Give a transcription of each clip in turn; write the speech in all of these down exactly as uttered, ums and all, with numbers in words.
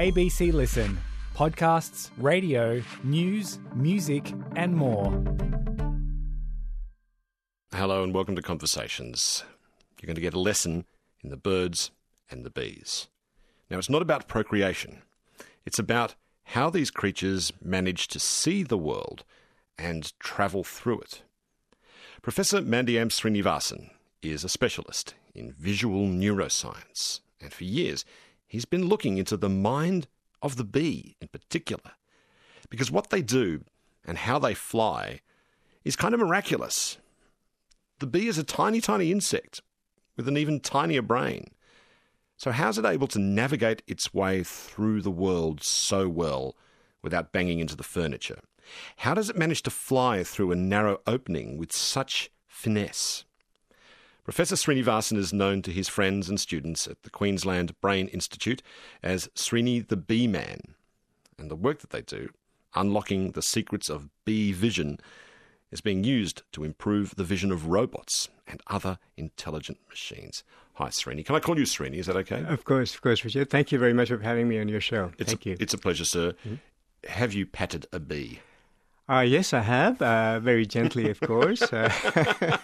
A B C Listen. Podcasts, radio, news, music and more. Hello and welcome to Conversations. You're going to get a lesson in the birds and the bees. Now, it's not about procreation. It's about how these creatures manage to see the world and travel through it. Professor Mandhyam Srinivasan is a specialist in visual neuroscience, and for years he's been looking into the mind of the bee in particular, because what they do and how they fly is kind of miraculous. The bee is a tiny, tiny insect with an even tinier brain. So how's it able to navigate its way through the world so well without banging into the furniture? How does it manage to fly through a narrow opening with such finesse? Professor Srinivasan is known to his friends and students at the Queensland Brain Institute as Srini the Bee Man. And the work that they do, unlocking the secrets of bee vision, is being used to improve the vision of robots and other intelligent machines. Hi, Srini. Can I call you Srini? Is that okay? Of course, of course, Richard. Thank you very much for having me on your show. It's Thank a, you. It's a pleasure, sir. Mm-hmm. Have you patted a bee? Uh, yes, I have. Uh, very gently, of course. Uh,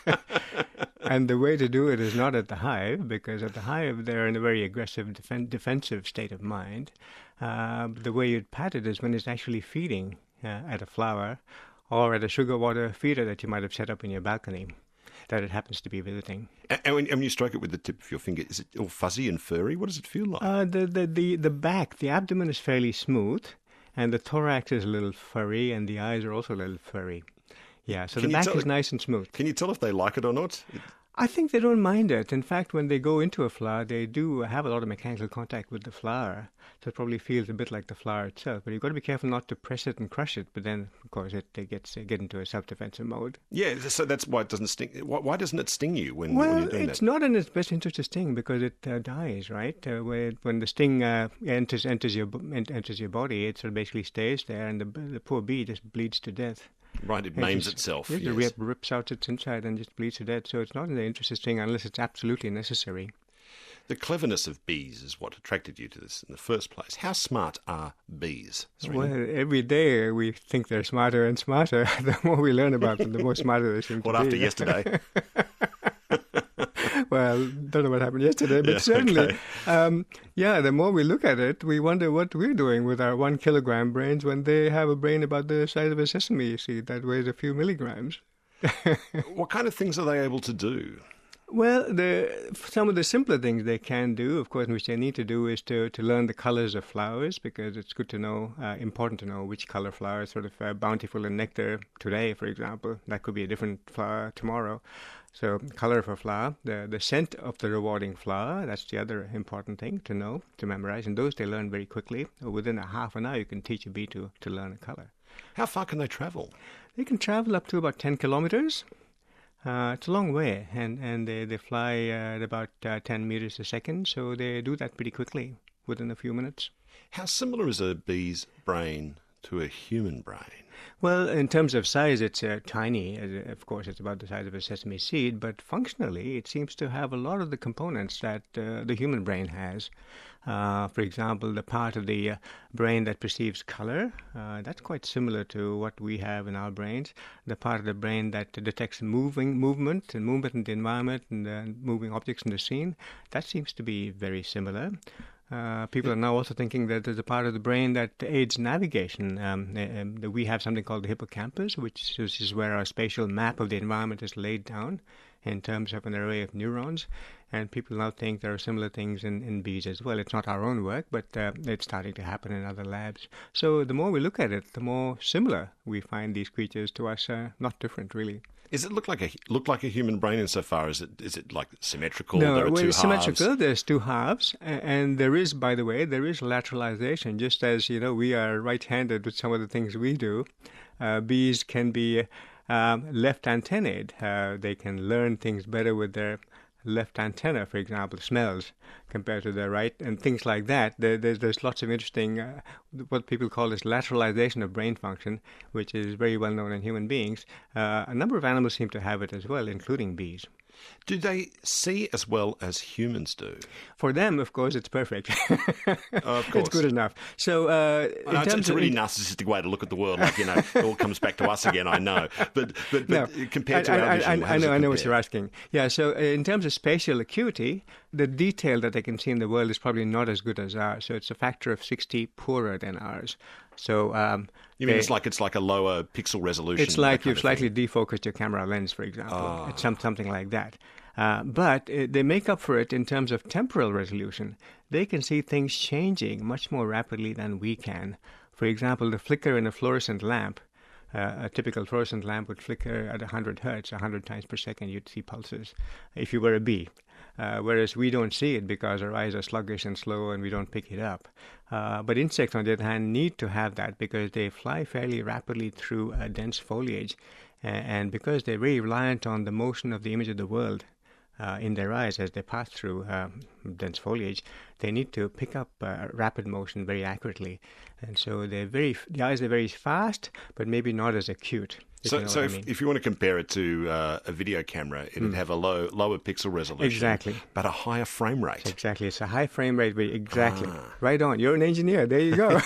and the way to do it is not at the hive, because at the hive they're in a very aggressive, defen- defensive state of mind. Uh, the way you'd pat it is when it's actually feeding uh, at a flower or at a sugar water feeder that you might have set up in your balcony that it happens to be visiting. And, and, when, and when you stroke it with the tip of your finger, is it all fuzzy and furry? What does it feel like? Uh, the, the, the, the back, the abdomen is fairly smooth, and the thorax is a little furry, and the eyes are also a little furry. Yeah, so Can the back tell, is nice and smooth. Can you tell if they like it or not? I think they don't mind it. In fact, when they go into a flower, they do have a lot of mechanical contact with the flower. So it probably feels a bit like the flower itself. But you've got to be careful not to press it and crush it. But then, of course, it, it gets uh, get into a self-defensive mode. Yeah, so that's why it doesn't sting. Why, why doesn't it sting you when, well, when you're doing it's that? not in its best interest to sting because it uh, dies, right? Uh, where, when the sting uh, enters enters your enters your body, it sort of basically stays there, and the the poor bee just bleeds to death. Right, it and maims just, itself. Yes, yes. It rip, rips out its inside and just bleeds to death. So it's not in the interest of sting unless it's absolutely necessary. The cleverness of bees is what attracted you to this in the first place. How smart are bees? Srini? Well, every day we think they're smarter and smarter. The more we learn about them, the more smarter they seem what to be. What after yesterday? Well, don't know what happened yesterday, but yeah, certainly, okay. um, yeah, the more we look at it, we wonder what we're doing with our one kilogram brains when they have a brain about the size of a sesame seed that weighs a few milligrams. What kind of things are they able to do? Well, the, some of the simpler things they can do, of course, which they need to do is to, to learn the colors of flowers, because it's good to know, uh, important to know which color flower is sort of uh, bountiful in nectar today, for example. That could be a different flower tomorrow. So color of a flower, the, the scent of the rewarding flower, that's the other important thing to know, to memorize. And those they learn very quickly. Within a half an hour, you can teach a bee to, to learn a color. How far can they travel? They can travel up to about ten kilometers. Uh, it's a long way, and, and they, they fly uh, at about uh, ten meters a second, so they do that pretty quickly, within a few minutes. How similar is a bee's brain to a human brain? Well, in terms of size, it's uh, tiny. Of course, it's about the size of a sesame seed, but functionally, it seems to have a lot of the components that uh, the human brain has. Uh, for example, the part of the uh, brain that perceives color, uh, that's quite similar to what we have in our brains. The part of the brain that detects moving movement and movement in the environment and uh, moving objects in the scene, that seems to be very similar. Uh, people are now also thinking that there's a part of the brain that aids navigation. Um, uh, we have something called the hippocampus, which is, is where our spatial map of the environment is laid down in terms of an array of neurons. And people now think there are similar things in, in bees as well. It's not our own work, but uh, it's starting to happen in other labs. So the more we look at it, the more similar we find these creatures to us, uh, not different really. Does it look like a look like a human brain insofar as it is it like symmetrical? No, there are well, two it's halves. symmetrical. There's two halves, and there is, by the way, there is lateralization. Just as you know, we are right-handed with some of the things we do. Uh, bees can be um, left antennaed. Uh, they can learn things better with their left antenna, for example, smells compared to their right, and things like that. There, there's, there's lots of interesting, uh, what people call this lateralization of brain function, which is very well known in human beings. Uh, a number of animals seem to have it as well, including bees. Do they see as well as humans do? For them, of course, it's perfect. Of course. It's good enough. So, uh, in No, it's, terms it's a of really in- narcissistic way to look at the world. Like, you know, it all comes back to us again, I know. But but, No, but compared to I, our I, vision, I, how I does know, it I know what compare? you're asking. Yeah, so uh, in terms of spatial acuity, the detail that they can see in the world is probably not as good as ours. So it's a factor of sixty poorer than ours. So um, You mean they- it's like it's like a lower pixel resolution? It's like that kind you've of slightly thing? defocused your camera lens, for example. Ah. It's some, something like that. Uh, but uh, they make up for it in terms of temporal resolution. They can see things changing much more rapidly than we can. For example, the flicker in a fluorescent lamp, uh, a typical fluorescent lamp would flicker at one hundred hertz, one hundred times per second. You'd see pulses if you were a bee. Uh, whereas we don't see it because our eyes are sluggish and slow and we don't pick it up. Uh, but insects, on the other hand, need to have that because they fly fairly rapidly through uh, dense foliage. Uh, and because they're very reliant on the motion of the image of the world uh, in their eyes as they pass through um, dense foliage, they need to pick up uh, rapid motion very accurately. And so they're very, the eyes are very fast, but maybe not as acute. If So, you know so what if, I mean. if you want to compare it to uh, a video camera, it'd have a low, lower pixel resolution, Exactly. but a higher frame rate. Exactly. It's a high frame rate. but Exactly. Ah. Right on. You're an engineer. There you go.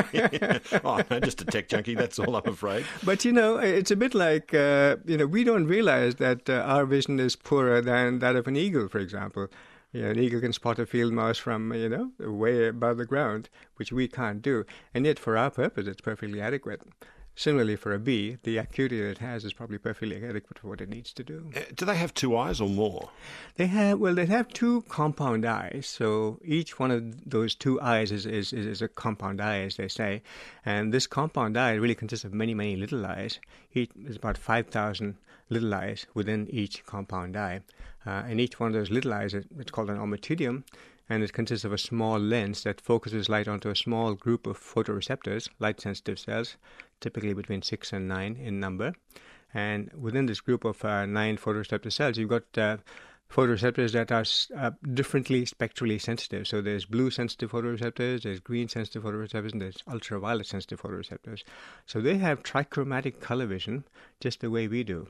Oh, no, just a tech junkie. That's all, I'm afraid. But, you know, it's a bit like, uh, you know, we don't realize that uh, our vision is poorer than that of an eagle, for example. You know, an eagle can spot a field mouse from, you know, way above the ground, which we can't do. And yet, for our purpose, it's perfectly adequate. Similarly, for a bee, the acuity that it has is probably perfectly adequate for what it needs to do. Uh, Do they have two eyes or more? They have, well, they have two compound eyes. So each one of those two eyes is, is, is a compound eye, as they say. And this compound eye really consists of many, many little eyes. Each is about five thousand little eyes within each compound eye. Uh, and each one of those little eyes, it's called an ommatidium. And it consists of a small lens that focuses light onto a small group of photoreceptors, light-sensitive cells, typically between six and nine in number. And within this group of uh, nine photoreceptor cells, you've got uh, photoreceptors that are uh, differently spectrally sensitive. So there's blue-sensitive photoreceptors, there's green-sensitive photoreceptors, and there's ultraviolet-sensitive photoreceptors. So they have trichromatic color vision, just the way we do.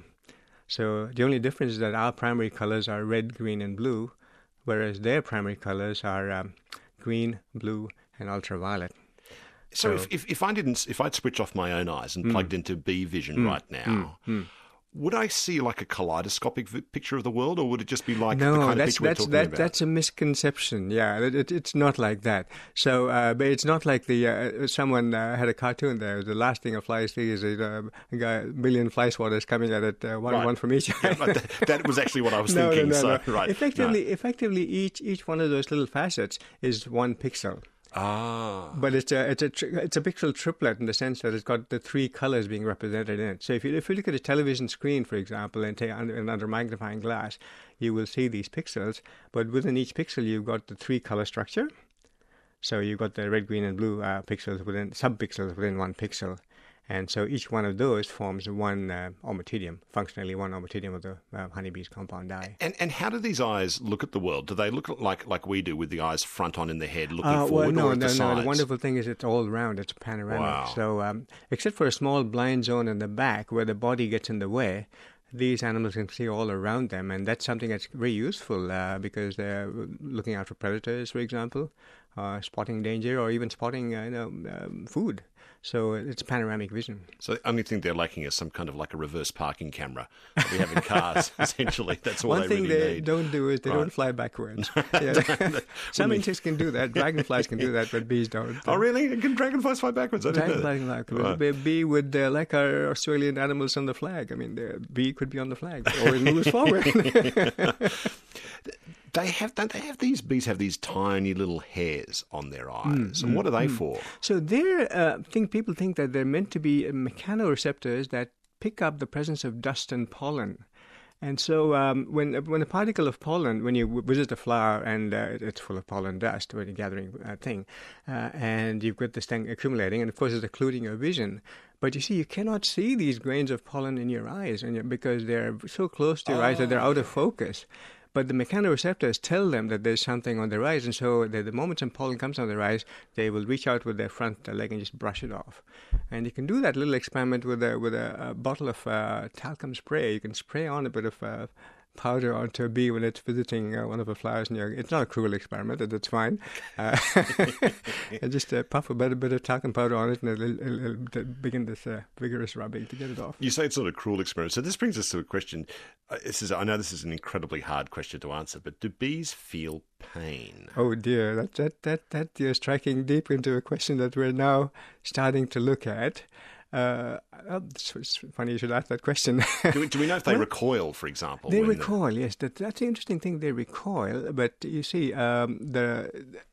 So the only difference is that our primary colors are red, green, and blue, whereas their primary colors are um, green, blue, and ultraviolet. So, So- if, if, if I didn't, if I'd switch off my own eyes and plugged into bee vision right now, would I see like a kaleidoscopic vi- picture of the world, or would it just be like the No, kind of that's picture we're that's talking that, about? that's a misconception. Yeah, it, it, it's not like that. So, uh, but it's not like the uh, someone uh, had a cartoon there. The last thing a fly sees is uh, a guy, a million fly swatters coming at it, uh, one Right. one from each eye. Yeah, but that, that was actually what I was no, thinking. no, no, so, no. right, Effectively, no. effectively, each each one of those little facets is one pixel. Ah, But it's a it's a tri- it's a pixel triplet in the sense that it's got the three colors being represented in it. So if you if you look at a television screen, for example, and take under, and under magnifying glass, you will see these pixels. But within each pixel, you've got the three color structure. So you've got the red, green, and blue uh, pixels within subpixels within one pixel. And so each one of those forms one uh, ommatidium, functionally one ommatidium of the uh, honeybee's compound eye. and and how do these eyes look at the world? Do they look like like we do with the eyes front on in the head, looking Uh, well, forward, no, or at no, the no. sides? The wonderful thing is it's all round. It's panoramic. Wow. So, um, except for a small blind zone in the back where the body gets in the way, these animals can see all around them, and that's something that's very useful uh, because they're looking out for predators, for example, uh, spotting danger, or even spotting uh, you know um, food. So it's panoramic vision. So the only thing they're lacking is some kind of like a reverse parking camera that we have in cars. Essentially, that's all One they thing really they need. don't do is they Right. don't fly backwards. Yeah. Some insects can do that. Dragonflies can do that, but bees don't. Oh, really? Can dragonflies fly backwards? I didn't know that. Dragonflies like Right. a bee would uh, like our Australian animals on the flag. I mean, the bee could be on the flag, or it moves forward. They have, don't they have these bees have these tiny little hairs on their Mm, eyes? and what are they for? So they're, uh, think people think that they're meant to be mechanoreceptors that pick up the presence of dust and pollen. And so um, when when a particle of pollen, when you visit a flower and uh, it's full of pollen dust, when you're gathering a thing, uh, and you've got this thing accumulating, and of course it's occluding your vision. But you see, you cannot see these grains of pollen in your eyes, and you because they're so close to your eyes that they're out of focus. But the mechanoreceptors tell them that there's something on their eyes, and so the, the moment some pollen comes on their eyes, they will reach out with their front leg and just brush it off. And you can do that little experiment with a with a, a bottle of uh, talcum spray. You can spray on a bit of uh, powder onto a bee when it's visiting uh, one of the flowers near. It's not a cruel experiment, that's fine. Uh, and just uh, puff a bit, a bit of talcum powder on it and it'll, it'll, it'll begin this uh, vigorous rubbing to get it off. You say it's not a cruel experiment. So this brings us to a question. Uh, this is, I know this is an incredibly hard question to answer, but do bees feel pain? Oh dear, that that that that you're striking deep into a question that we're now starting to look at. Uh, oh, it's, it's funny you should ask that question. do, we, do we know if they well, recoil, for example? They recoil, yes. That, that's the interesting thing. They recoil, but you see, um, the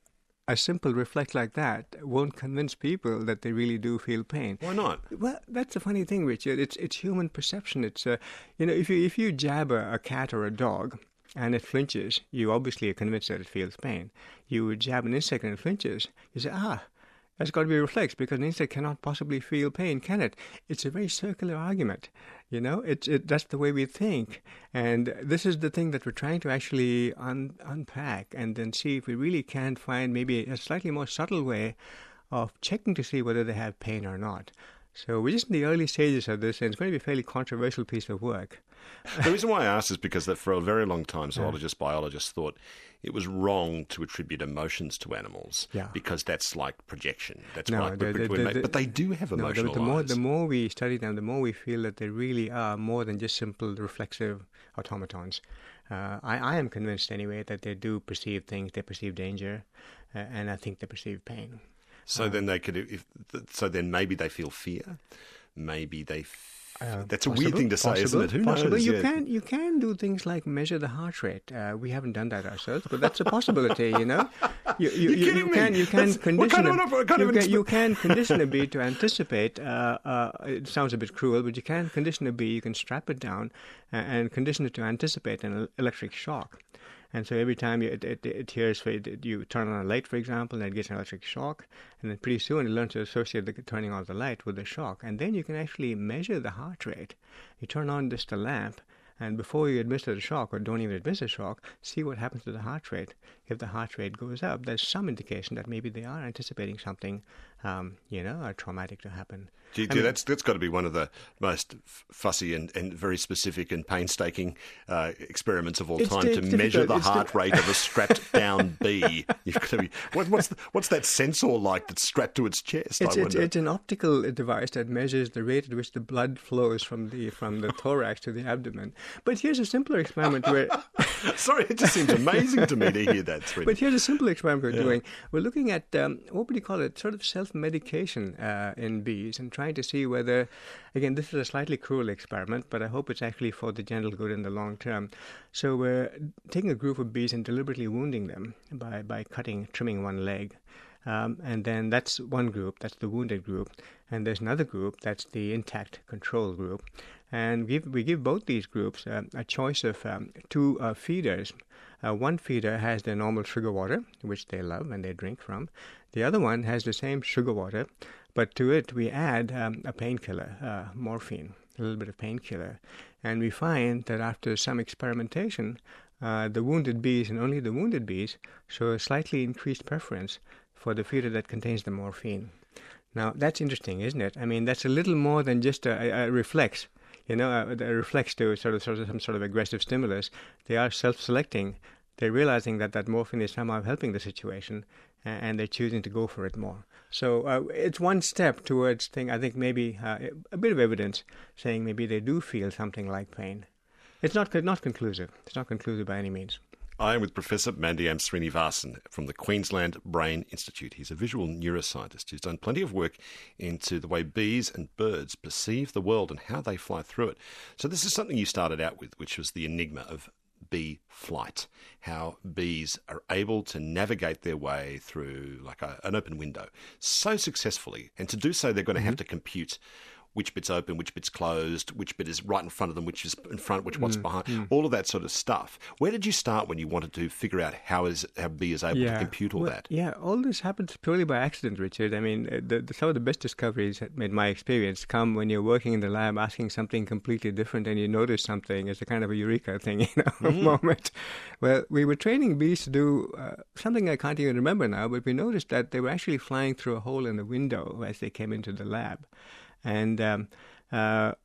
a simple reflex like that won't convince people that they really do feel pain. Why not? Well, that's the funny thing, Richard. It's it's human perception. It's uh, you know, if you if you jab a, a cat or a dog and it flinches, you obviously are convinced that it feels pain. You would jab an insect and it flinches, you say, ah, that's got to be a reflex because an insect cannot possibly feel pain, can it? It's a very circular argument, you know. It's it, that's the way we think, and this is the thing that we're trying to actually un, unpack and then see if we really can find maybe a slightly more subtle way of checking to see whether they have pain or not. So we're just in the early stages of this, and it's going to be a fairly controversial piece of work. The reason why I asked is because that for a very long time, zoologists, biologists thought it was wrong to attribute emotions to animals yeah. because that's like projection. That's no, like, the, the, the, the, but they do have no, emotional the, the more lives. The more we study them, the more we feel that they really are more than just simple reflexive automatons. Uh, I, I am convinced anyway that they do perceive things, they perceive danger, uh, and I think they perceive pain. So uh, then they could, if, so then maybe they feel fear. Maybe they. F- Uh, That's a possible, weird thing to say, possible, isn't it? Who possible. knows? You yeah. can you can do things like measure the heart rate. Uh, we haven't done that ourselves, but that's a possibility. You know, you you, you, you can you can That's, condition kind of, a, kind you, of can, you can condition a bee to anticipate. Uh, uh, it sounds a bit cruel, but you can condition a bee. You can strap it down uh, and condition it to anticipate an electric shock. And so every time you, it, it, it hears, it, you turn on a light, for example, and it gets an electric shock, and then pretty soon it learns to associate the turning on the light with the shock. And then you can actually measure the heart rate. You turn on just a lamp, and before you administer the shock, or don't even administer the shock, see what happens to the heart rate. If the heart rate goes up, there's some indication that maybe they are anticipating something, um, you know, traumatic to happen. Do you, I do, mean, that's that's got to be one of the most fussy and, and very specific and painstaking uh, experiments of all It's time di- to difficult. measure the It's heart di- rate of a strapped down bee. You've got to be, what, what's the, what's that sensor like that's strapped to its chest? It's, I it's, wonder. it's an optical device that measures the rate at which the blood flows from the from the thorax to the abdomen. But here's a simpler experiment where... Sorry, it just seems amazing to me to hear that. Srini. But here's a simple experiment we're Yeah. doing. We're looking at, um, what would you call it, sort of self-medication uh, in bees and trying to see whether, again, this is a slightly cruel experiment, but I hope it's actually for the general good in the long term. So we're taking a group of bees and deliberately wounding them by, by cutting, trimming one leg. Um, and then that's one group, that's the wounded group. And there's another group, that's the intact control group. And we give, we give both these groups uh, a choice of um, two uh, feeders. Uh, one feeder has their normal sugar water, which they love and they drink from. The other one has the same sugar water, but to it we add um, a painkiller, uh, morphine, a little bit of painkiller. And we find that after some experimentation, uh, the wounded bees, and only the wounded bees, show a slightly increased preference for the feeder that contains the morphine. Now, that's interesting, isn't it? I mean, that's a little more than just a, a, a reflex. You know, a, a reflex to sort of, sort of some sort of aggressive stimulus. They are self-selecting. They're realizing that that morphine is somehow helping the situation, and they're choosing to go for it more. So uh, it's one step towards, thing, I think, maybe uh, a bit of evidence saying maybe they do feel something like pain. It's not not conclusive. It's not conclusive by any means. I am with Professor Mandyam Srinivasan from the Queensland Brain Institute. He's a visual neuroscientist who's done plenty of work into the way bees and birds perceive the world and how they fly through it. So this is something you started out with, which was the enigma of bee flight, how bees are able to navigate their way through like a, an open window so successfully. And to do so, they're going to mm-hmm. have to compute which bit's open, which bit's closed, which bit is right in front of them, which is in front, which what's mm, behind, mm. all of that sort of stuff. Where did you start when you wanted to figure out how is how bee is able yeah. to compute all well, that? Yeah, all this happens purely by accident, Richard. I mean, the, the, some of the best discoveries, in my experience, come when you're working in the lab asking something completely different and you notice something. It's a kind of a eureka thing, you know, mm. moment. Well, we were training bees to do uh, something I can't even remember now, but we noticed that they were actually flying through a hole in the window as they came into the lab. And um, uh,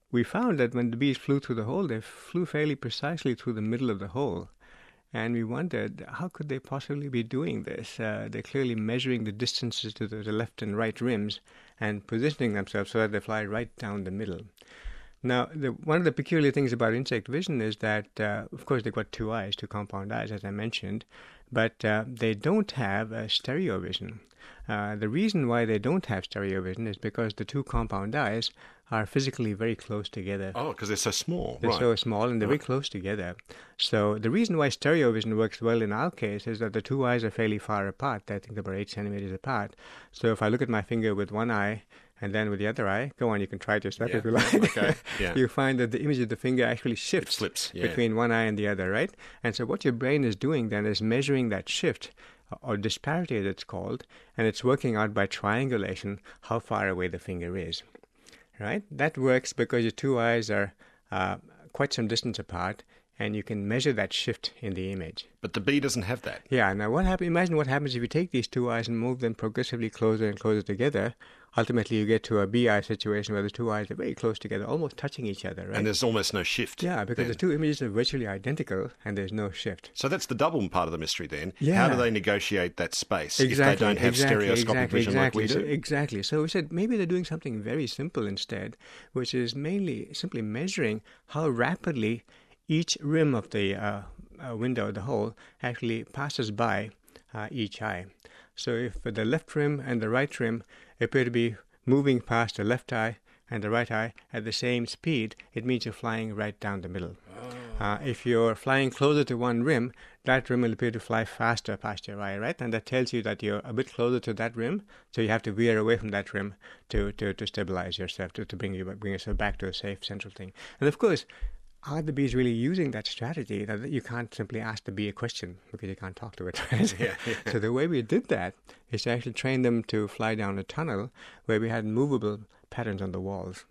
we found that when the bees flew through the hole, they flew fairly precisely through the middle of the hole. And we wondered, how could they possibly be doing this? Uh, they're clearly measuring the distances to the, the left and right rims and positioning themselves so that they fly right down the middle. Now, the, one of the peculiar things about insect vision is that, uh, of course, they've got two eyes, two compound eyes, as I mentioned, but uh, they don't have a stereo vision. Uh, the reason why they don't have stereo vision is because the two compound eyes are physically very close together. Oh, because they're so small. They're right. so small and they're Right. very close together. So the reason why stereo vision works well in our case is that the two eyes are fairly far apart. I think they're about eight centimeters apart. So if I look at my finger with one eye and then with the other eye, go on, you can try it yourself Yeah. if you like. Okay. Yeah. You find that the image of the finger actually shifts slips, yeah. between one eye and the other, right? And so what your brain is doing then is measuring that shift, or disparity as it's called, and it's working out by triangulation how far away the finger is, right? That works because your two eyes are uh, quite some distance apart, and you can measure that shift in the image. But the bee doesn't have that. Yeah, now what happen, imagine what happens if you take these two eyes and move them progressively closer and closer together. Ultimately, you get to a bee-eye situation where the two eyes are very close together, almost touching each other, right? And there's almost no shift. Yeah, because then. the two images are virtually identical, and there's no shift. So that's the double part of the mystery then. Yeah. How do they negotiate that space Exactly, if they don't have exactly, stereoscopic exactly, vision exactly. like we do? So, exactly. So we said maybe they're doing something very simple instead, which is mainly simply measuring how rapidly each rim of the uh, uh, window, the hole, actually passes by uh, each eye. So if the left rim and the right rim appear to be moving past the left eye and the right eye at the same speed, it means you're flying right down the middle. Oh. Uh, if you're flying closer to one rim, that rim will appear to fly faster past your eye, right? And that tells you that you're a bit closer to that rim, so you have to veer away from that rim to, to, to stabilize yourself, to, to bring you bring yourself back to a safe central thing. And of course, are the bees really using that strategy? That you can't simply ask the bee a question because you can't talk to it. Right? Yeah, yeah. So the way we did that is to actually train them to fly down a tunnel where we had movable patterns on the walls.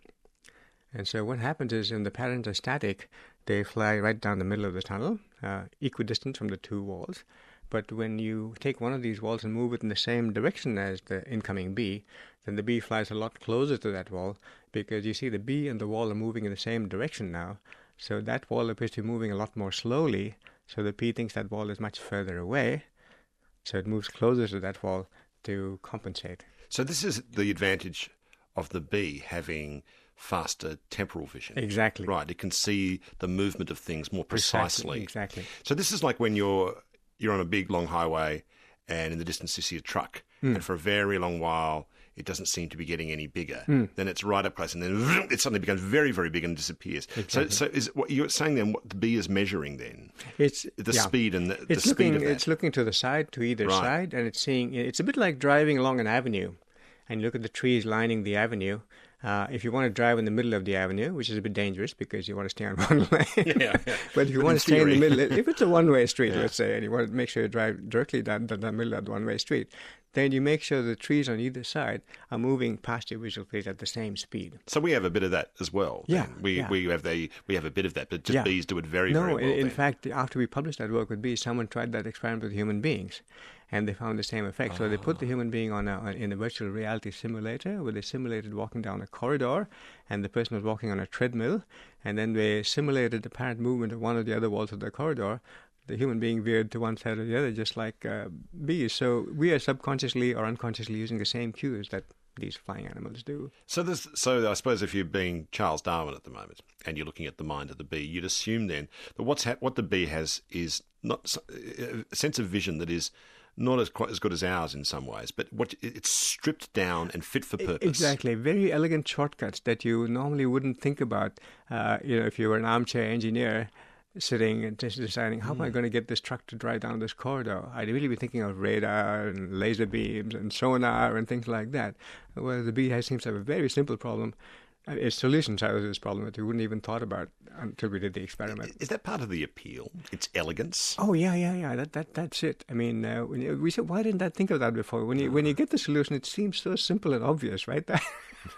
And so what happens is when the patterns are static, they fly right down the middle of the tunnel, uh, equidistant from the two walls. But when you take one of these walls and move it in the same direction as the incoming bee, then the bee flies a lot closer to that wall because you see the bee and the wall are moving in the same direction now. So that wall appears to be moving a lot more slowly, so the bee thinks that wall is much further away, so it moves closer to that wall to compensate. So this is the advantage of the bee having faster temporal vision. Exactly. Right, it can see the movement of things more precisely. Exactly. So this is like when you're you're on a big long highway and in the distance you see a truck Mm. and for a very long while it doesn't seem to be getting any bigger. Mm. Then it's right up close and then it suddenly becomes very, very big and disappears. Exactly. So so is it what you're saying then what the bee is measuring then? It's The yeah. speed and the, the It's speed looking. of that. It's looking to the side, to either Right. side, and it's seeing. It's a bit like driving along an avenue, and you look at the trees lining the avenue. Uh, if you want to drive in the middle of the avenue, which is a bit dangerous because you want to stay on one lane, Yeah, yeah. but if you But want in to stay in the theory. middle, if it's a one-way street, Yeah. let's say, and you want to make sure you drive directly down the, the middle of the one-way street, then you make sure the trees on either side are moving past your visual field at the same speed. So we have a bit of that as well. Yeah, then. we yeah. we have the we have a bit of that, but just Yeah. bees do it very No, very well. in, in then. fact, after we published that work with bees, someone tried that experiment with human beings, and they found the same effect. So they put the human being on a, in a virtual reality simulator, where they simulated walking down a corridor, and the person was walking on a treadmill, and then they simulated the apparent movement of one or the other walls of the corridor. The human being veered to one side or the other, just like uh, bees. So we are subconsciously or unconsciously using the same cues that these flying animals do. So there's, so I suppose if you're being Charles Darwin at the moment and you're looking at the mind of the bee, you'd assume then that what's ha- what the bee has is not s- a sense of vision that is not as quite as good as ours in some ways, but what it's stripped down and fit for purpose. Exactly, very elegant shortcuts that you normally wouldn't think about. Uh, you know, if you were an armchair engineer sitting and just deciding how am I going to get this truck to drive down this corridor, I'd really be thinking of radar and laser beams and sonar and things like that. Well, the bee has, seems to have a very simple problem. Uh, Its solution to this problem that we wouldn't even thought about until we did the experiment. Is that part of the appeal? Its elegance? Oh yeah, yeah, yeah. That that that's it. I mean, uh, when you, we said, why didn't I think of that before? When you when you get the solution, it seems so simple and obvious, right? The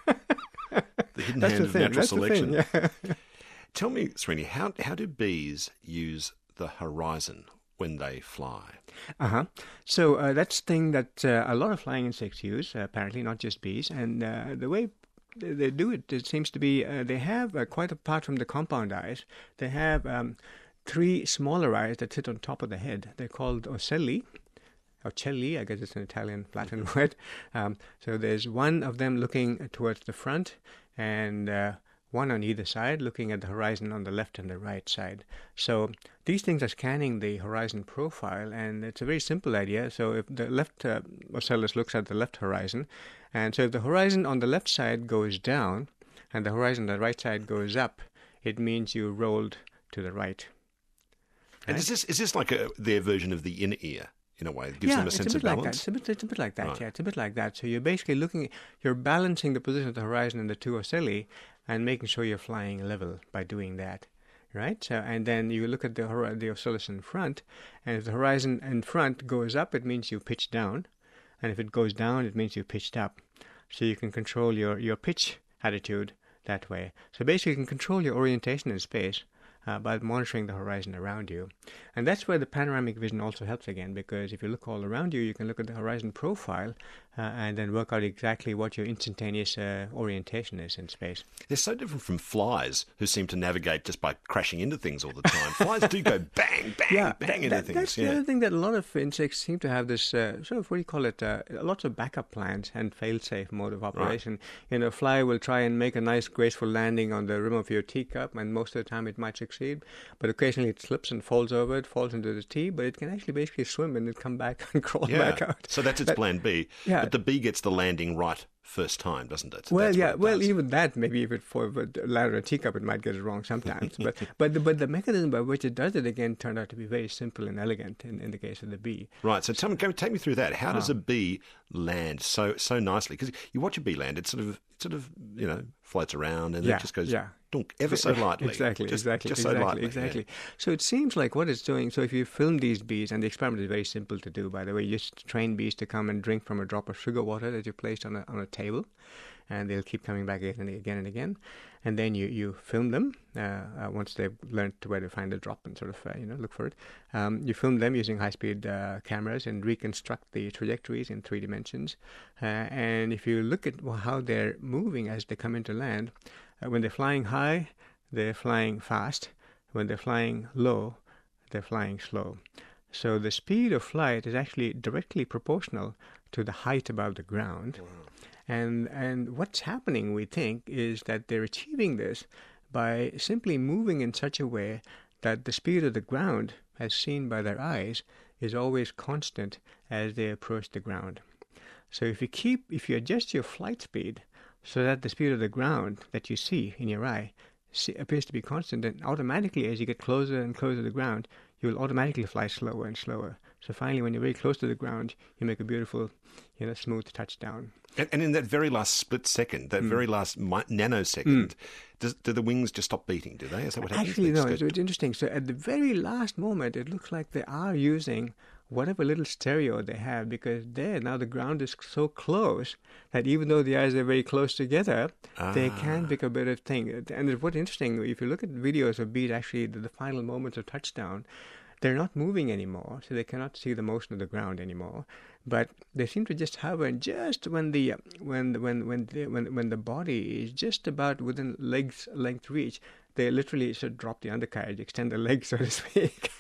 hidden That's hand the of thing. natural That's selection. the thing. Yeah. Tell me, Srini, how how do bees use the horizon when they fly? Uh-huh. So uh, that's the thing that uh, a lot of flying insects use, uh, apparently, not just bees. And uh, the way they, they do it. It seems to be uh, they have uh, quite apart from the compound eyes, they have um, three smaller eyes that sit on top of the head. They're called ocelli. Ocelli, I guess it's an Italian Latin word. Um, so there's one of them looking towards the front, and uh, one on either side, looking at the horizon on the left and the right side. So these things are scanning the horizon profile, and it's a very simple idea. So if the left uh, ocellus looks at the left horizon, and so if the horizon on the left side goes down, and the horizon on the right side goes up, it means you rolled to the right. And Right? is this is this like a, their version of the inner ear? In a way, it gives yeah, them a it's sense a of bit like that. balance. It's a bit, it's a bit like that. Right. Yeah, it's a bit like that. So you're basically looking, you're balancing the position of the horizon and the two ocelli, and making sure you're flying level by doing that, right? So and then you look at the hor- the ocellus in front, and if the horizon in front goes up, it means you pitch down, and if it goes down, it means you pitched up. So you can control your your pitch attitude that way. So basically, you can control your orientation in space Uh, by monitoring the horizon around you. And that's where the panoramic vision also helps again, because if you look all around you, you can look at the horizon profile uh, and then work out exactly what your instantaneous uh, orientation is in space. They're so different from flies, who seem to navigate just by crashing into things all the time. Flies do go bang, bang, Yeah, bang that, into that, things. that's yeah. the other thing, that a lot of insects seem to have this uh, sort of, what do you call it, uh, lots of backup plans and fail-safe mode of operation. Right. You know, a fly will try and make a nice, graceful landing on the rim of your teacup, and most of the time it might succeed, but occasionally it slips and falls over, it falls into the tea, but it can actually basically swim and it come back and crawl Yeah. back out. So that's its But- plan B. yeah. But the bee gets the landing right first time, doesn't it? Well, That's yeah. what it Well, does. even that, maybe if it for if it landed a teacup, it might get it wrong sometimes. but but the, but the mechanism by which it does it again turned out to be very simple and elegant in, in the case of the bee. Right, so tell me, go, take me through that. How does Ah. a bee land so so nicely? Because you watch a bee land, it sort of it sort of you know floats around and Yeah, it just goes yeah. dunk ever so lightly. Exactly, just, exactly, just exactly, so lightly. exactly. Yeah. So it seems like what it's doing. So if you film these bees, and the experiment is very simple to do, by the way, you just train bees to come and drink from a drop of sugar water that you placed on a on a table, and they'll keep coming back again and again and again. And then you, you film them uh, uh, once they've learned where to find the drop and sort of uh, you know look for it. Um, you film them using high-speed uh, cameras and reconstruct the trajectories in three dimensions. Uh, and if you look at how they're moving as they come into land, uh, when they're flying high, they're flying fast. When they're flying low, they're flying slow. So the speed of flight is actually directly proportional to the height above the ground. Wow. And and what's happening, we think, is that they're achieving this by simply moving in such a way that the speed of the ground, as seen by their eyes, is always constant as they approach the ground. So if you keep, if you adjust your flight speed so that the speed of the ground that you see in your eye see, appears to be constant, then automatically as you get closer and closer to the ground, you will automatically fly slower and slower. So finally, when you're very close to the ground, you make a beautiful, you know, smooth touchdown. And, and in that very last split second, that mm. very last mi- nanosecond, mm. does, do the wings just stop beating, do they? Is that what happens? Actually, no, it's, it's interesting. So at the very last moment, it looks like they are using whatever little stereo they have, because there, now the ground is so close that even though the eyes are very close together, ah. they can pick a bit of thing. And what's interesting, if you look at videos of bees, actually, the, the final moments of touchdown, they're not moving anymore, so they cannot see the motion of the ground anymore. But they seem to just hover, and just when the when when when the, when when the body is just about within legs length reach, they literally should drop the undercarriage, extend the legs, so to speak,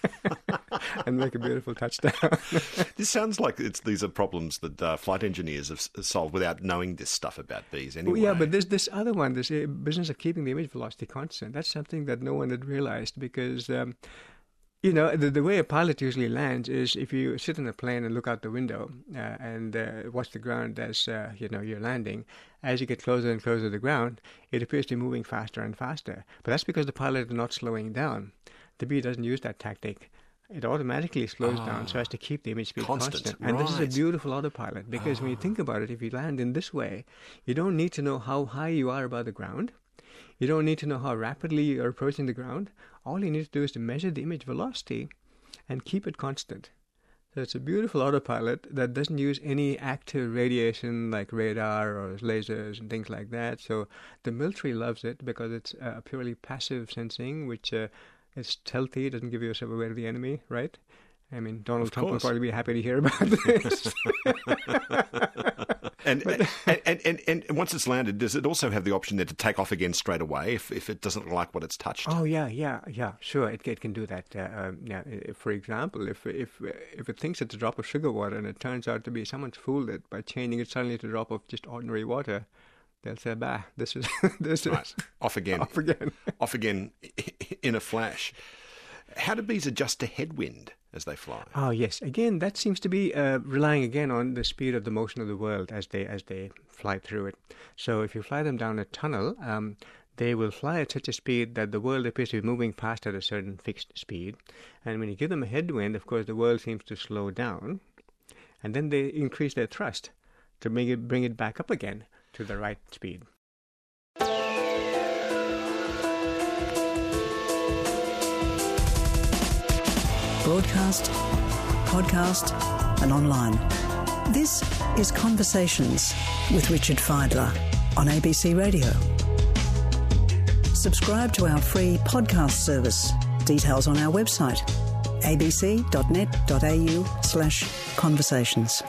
and make a beautiful touchdown. This sounds like it's these are problems that uh, flight engineers have solved without knowing this stuff about bees anyway. Well, yeah, but this this other one, this uh, business of keeping the image velocity constant, that's something that no one had realized, because Um, You know, the, the way a pilot usually lands is if you sit in a plane and look out the window uh, and uh, watch the ground as, uh, you know, you're landing. As you get closer and closer to the ground, it appears to be moving faster and faster. But that's because the pilot is not slowing down. The bee doesn't use that tactic. It automatically slows ah, down so as to keep the image speed constant. constant. And right. this is a beautiful autopilot, because ah. when you think about it, if you land in this way, you don't need to know how high you are above the ground. You don't need to know how rapidly you're approaching the ground. All you need to do is to measure the image velocity and keep it constant. So it's a beautiful autopilot that doesn't use any active radiation like radar or lasers and things like that. So the military loves it because it's uh, purely passive sensing, which uh, is stealthy, it doesn't give yourself away to the enemy, right? I mean, Donald of Trump course. will probably be happy to hear about this. And, and, and, and, and once it's landed, does it also have the option then to take off again straight away if, if it doesn't like what it's touched? Oh yeah, yeah, yeah. Sure, it, it can do that. Uh, um, yeah. If, for example, if if if it thinks it's a drop of sugar water and it turns out to be someone's fooled it by changing it suddenly to a drop of just ordinary water, they'll say, "Bah, this is this right. is off again, off again, off again in a flash." How do bees adjust to headwind as they fly? Oh yes, again that seems to be uh, relying again on the speed of the motion of the world as they as they fly through it. So if you fly them down a tunnel, um, they will fly at such a speed that the world appears to be moving past at a certain fixed speed. And when you give them a headwind, of course, the world seems to slow down, and then they increase their thrust to bring it bring it back up again to the right speed. Broadcast, podcast and online. This is Conversations with Richard Fidler on A B C Radio. Subscribe to our free podcast service. Details on our website, abc.net.au slash conversations.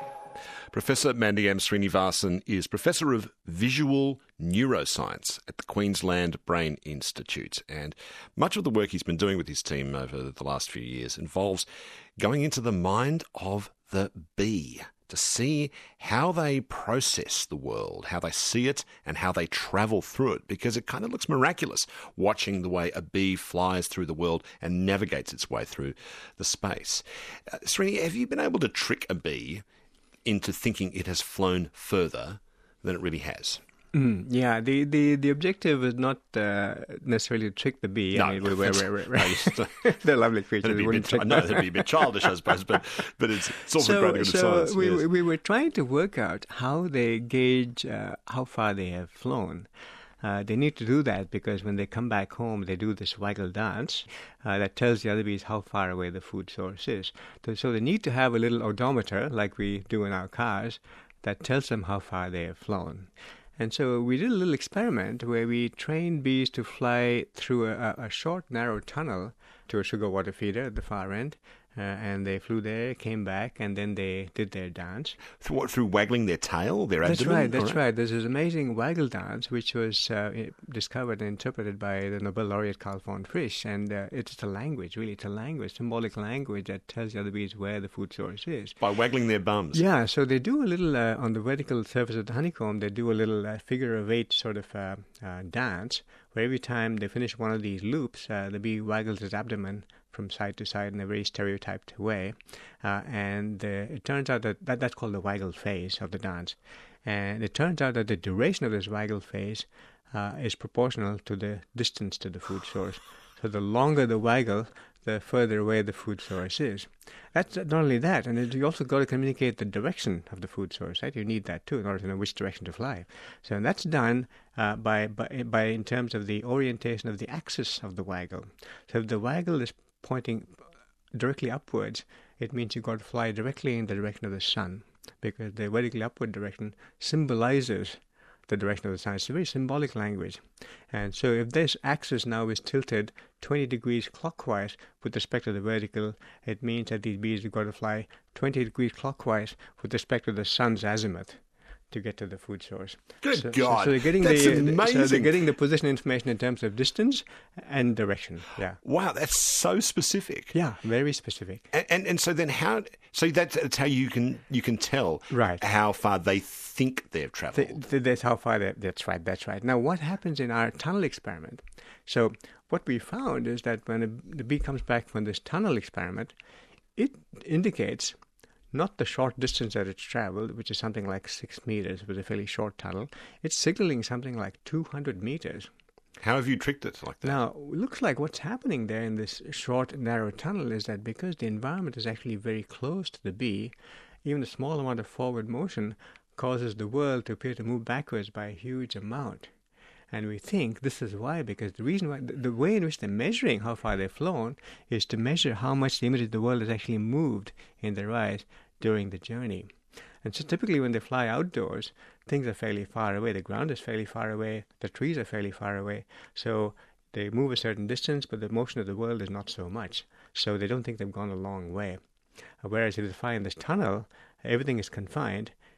Professor Mandayam Srinivasan is Professor of Visual Neuroscience at the Queensland Brain Institute, and much of the work he's been doing with his team over the last few years involves going into the mind of the bee to see how they process the world, how they see it, and how they travel through it, because it kind of looks miraculous watching the way a bee flies through the world and navigates its way through the space. Uh, Srini, have you been able to trick a bee into thinking it has flown further than it really has? Mm, yeah, the, the, the objective is not uh, necessarily to trick the bee. No, I mean, we're, we're, we're, we're, no, they're lovely creatures. That'd be, wouldn't bit, trick I know them. that'd be a bit childish, I suppose, but but it's, it's also so, great to so science. we, Yes. we were trying to work out how they gauge uh, how far they have flown. Uh, they need to do that because when they come back home, they do this waggle dance uh, that tells the other bees how far away the food source is. So, so they need to have a little odometer, like we do in our cars, that tells them how far they have flown. And so we did a little experiment where we trained bees to fly through a, a short, narrow tunnel to a sugar water feeder at the far end. Uh, and they flew there, came back, and then they did their dance. Through, what, through waggling their tail, their That's abdomen? right, that's right. right. There's this amazing waggle dance which was uh, discovered and interpreted by the Nobel laureate Carl von Frisch. And uh, it's a language, really. It's a language, symbolic language that tells the other bees where the food source is. By waggling their bums? Yeah, so they do a little, uh, on the vertical surface of the honeycomb, they do a little uh, figure of eight sort of uh, uh, dance, where every time they finish one of these loops, uh, the bee waggles its abdomen from side to side in a very stereotyped way. Uh, and uh, it turns out that, that that's called the waggle phase of the dance. And it turns out that the duration of this waggle phase uh, is proportional to the distance to the food source. So the longer the waggle, the further away the food source is. That's not only that, and it, you also got to communicate the direction of the food source, right? You need that too in order to know which direction to fly. So that's done uh, by, by, by in terms of the orientation of the axis of the waggle. So if the waggle is pointing directly upwards, it means you've got to fly directly in the direction of the sun, because the vertically upward direction symbolizes the direction of the sun. It's a very symbolic language. And so if this axis now is tilted twenty degrees clockwise with respect to the vertical, it means that these bees have got to fly twenty degrees clockwise with respect to the sun's azimuth to get to the food source. Good so, God, so, so they're getting that's the, amazing. So they're getting the position information in terms of distance and direction. Yeah. Wow, that's so specific. Yeah, very specific. And, and and so then how? So that's, that's how you can you can tell Right. how far they think they've travelled. Th- th- that's how far they, that's right, that's right. Now, what happens in our tunnel experiment? So what we found is that when a, the bee comes back from this tunnel experiment, it indicates not the short distance that it's traveled, which is something like six meters with a fairly short tunnel. It's signaling something like two hundred meters. How have you tricked it like that? Now, it looks like what's happening there in this short, narrow tunnel is that because the environment is actually very close to the bee, even a small amount of forward motion causes the world to appear to move backwards by a huge amount. And we think this is why, because the reason why, the way in which they're measuring how far they've flown is to measure how much the image of the world has actually moved in their eyes during the journey. And so typically when they fly outdoors, things are fairly far away. The ground is fairly far away. The trees are fairly far away. So they move a certain distance, but the motion of the world is not so much. So they don't think they've gone a long way. Whereas if they fly in this tunnel, everything is confined,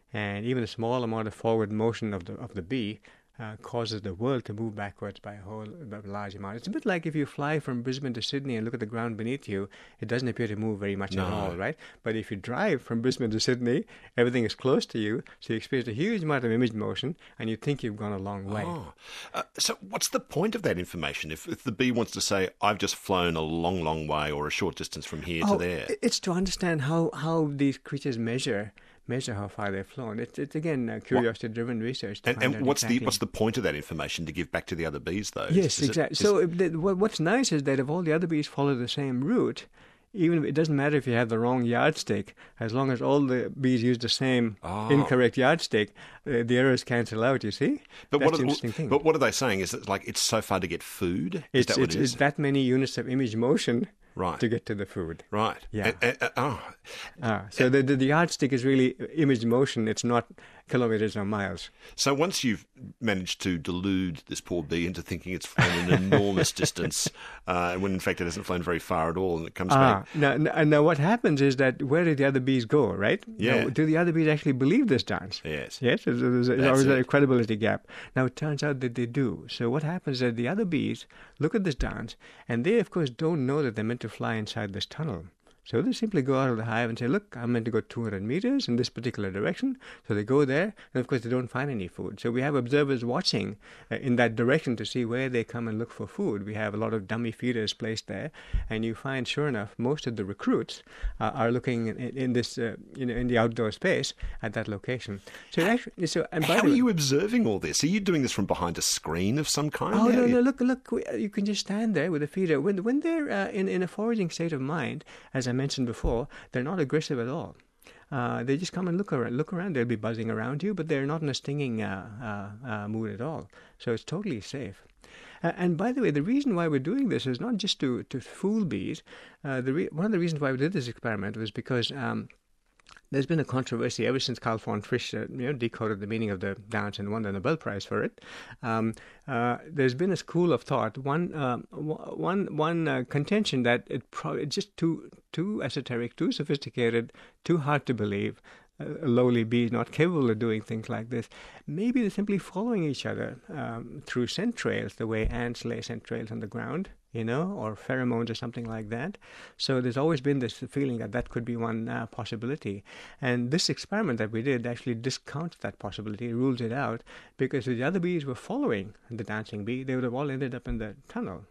And even a small amount of forward motion of the of the bee uh, causes the world to move backwards by a whole a large amount. It's a bit like if you fly from Brisbane to Sydney and look at the ground beneath you, it doesn't appear to move very much No. at all, right? But if you drive from Brisbane to Sydney, everything is close to you, so you experience a huge amount of image motion, and you think you've gone a long way. Oh. Uh, so what's the point of that information? If, if the bee wants to say, I've just flown a long, long way or a short distance from here Oh, to there. it's to understand how, how these creatures measure measure how far they've flown. It's, it's again, uh, curiosity-driven research. To And, find and out what's exactly. the what's the point of that information to give back to the other bees, though? Yes, Is it- exactly. is- So if the, what- what's nice is that if all the other bees follow the same route, even if it doesn't matter if you have the wrong yardstick, as long as all the bees use the same Ah. incorrect yardstick, uh, the errors cancel out, you see? But That's what, the are, interesting thing. but what are they saying? Is it like it's so far to get food? Is it's, that what it's, it is? it's that many units of image motion Right. to get to the food. Right. Yeah. And- and- oh, Ah, so the, the, the yardstick is really image motion. It's not kilometers or miles. so once you've managed to delude this poor bee into thinking it's flown an enormous distance, uh, when in fact it hasn't flown very far at all, and it comes Ah, back. now, now, now what happens is that where do the other bees go, right? Yeah. Now, do the other bees actually believe this dance? Yes. Yes, there's, there's, there's That's always it. a credibility gap. Now, it turns out that they do. So what happens is that the other bees look at this dance, and they, of course, don't know that they're meant to fly inside this tunnel. So they simply go out of the hive and say, look, I'm meant to go two hundred meters in this particular direction. So they go there, and of course, they don't find any food. So we have observers watching uh, in that direction to see where they come and look for food. We have a lot of dummy feeders placed there, and you find, sure enough, most of the recruits uh, are looking in, in this, uh, you know, in the outdoor space at that location. So it actually, so and by How the are way- you observing all this? Are you doing this from behind a screen of some kind? Oh, How no, you- no, look, look, we- you can just stand there with a feeder. When, when they're uh, in, in a foraging state of mind, as I mentioned before, they're not aggressive at all. Uh, they just come and look around. Look around. They'll be buzzing around you, but they're not in a stinging uh, uh, uh, mood at all. So it's totally safe. Uh, and by the way, the reason why we're doing this is not just to, to fool bees. Uh, the re- one of the reasons why we did this experiment was because um, there's been a controversy ever since Carl von Frisch uh, you know, decoded the meaning of the dance and won the Nobel Prize for it. Um, uh, there's been a school of thought, one um, one one uh, contention that it pro- it's just too too esoteric, too sophisticated, too hard to believe. A lowly bee is not capable of doing things like this. Maybe they're simply following each other um, through scent trails, the way ants lay scent trails on the ground, you know, or pheromones or something like that. So there's always been this feeling that that could be one uh, possibility. And this experiment that we did actually discounts that possibility, rules it out, because if the other bees were following the dancing bee, they would have all ended up in the tunnel,